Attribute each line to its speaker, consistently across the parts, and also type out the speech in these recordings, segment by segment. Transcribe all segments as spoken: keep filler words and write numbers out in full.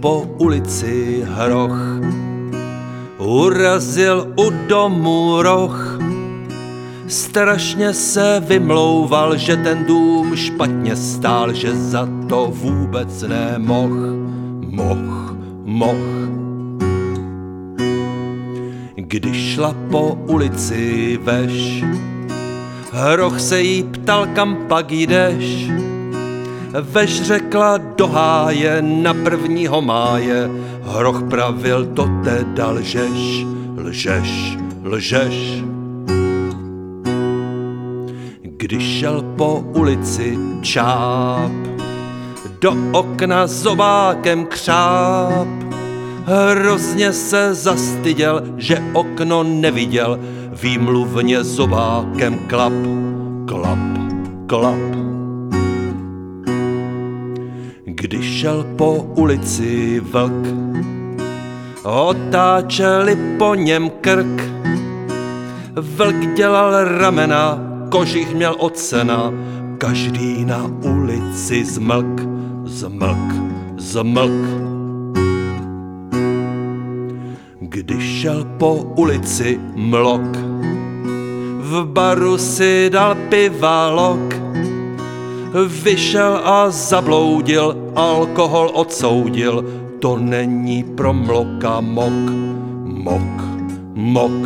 Speaker 1: po ulici hroch, urazil u domu roh. Strašně se vymlouval, že ten dům špatně stál, že za to vůbec nemoh, moh, moh. Když šla po ulici veš, hroch se jí ptal, kam pak jdeš. Veš řekla do háje na prvního máje, hroch pravil, to teda lžeš, lžeš, lžeš. Když šel po ulici čáp, do okna zobákem křáp, hrozně se zastyděl, že okno neviděl, výmluvně zobákem klap, klap, klap. Když šel po ulici vlk, otáčeli po něm krk, vlk dělal ramena, kožich měl od sena, každý na ulici zmlk, zmlk, zmlk. Když šel po ulici mlok, v baru si dal pivalok, vyšel a zabloudil, alkohol odsoudil, to není pro mloka mok, mok, mok.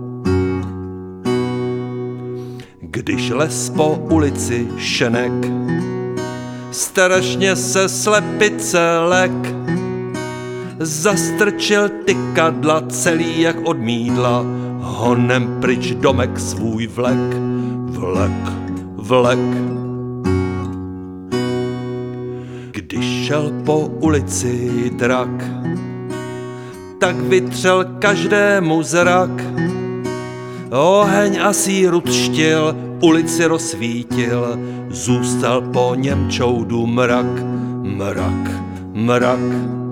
Speaker 1: Když les po ulici šenek, strašně se slepice lek, zastrčil tykadla celý jak od mýdla, honem pryč domek svůj vlek, vlek, vlek. Když šel po ulici drak, tak vytřel každému zrak, oheň a síru třtil, ulici rozsvítil, zůstal po něm čoudu mrak, mrak, mrak.